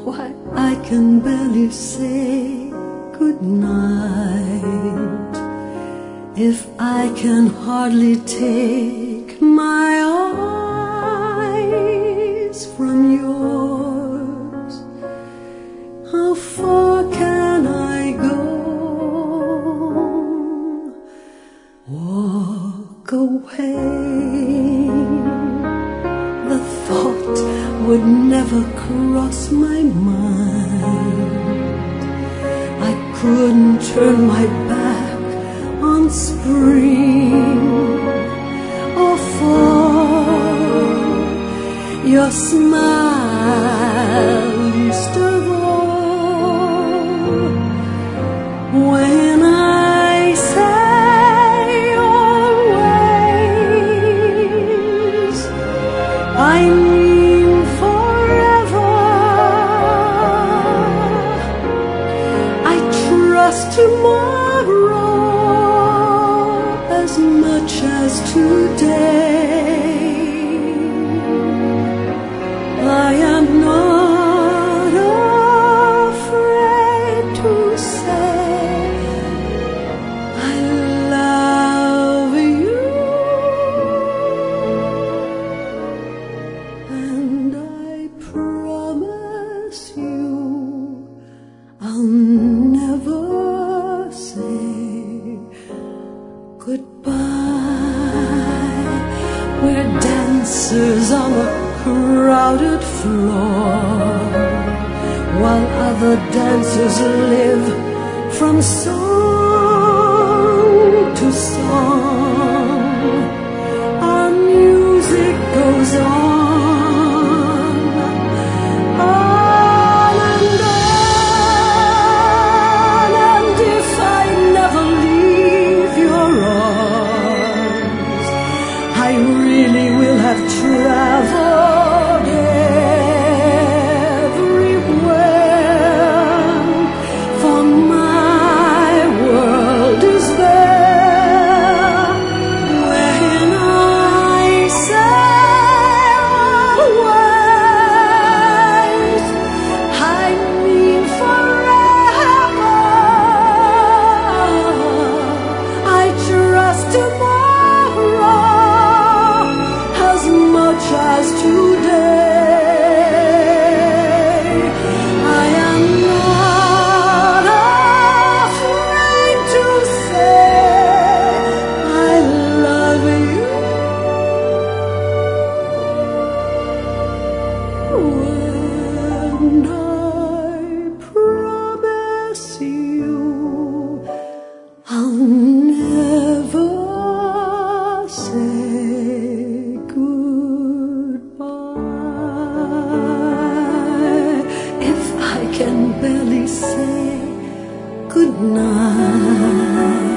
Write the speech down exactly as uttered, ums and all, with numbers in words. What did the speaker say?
why I can barely say goodnight, if I can hardly take my eyes from yours. How far can I go? Walk away. The thought would never cross my mind. I couldn't turn my back on spring or fall. Your smile least of all. When I say always, I mean forever. I trust tomorrow as much as today. I am not afraid to say I love you, and I promise you I'll never say goodbye. We're dancers on a crowded floor, while other dancers live from song to song. Our music goes on, on and on, and if I never leave your arms, I really will have traveled everywhere, for my world is there. When I say always, I mean forever. I trust tomorrow as much as today. I am not afraid to say I love you, and I promise you I'll never say goodbye, if I can barely say goodnight.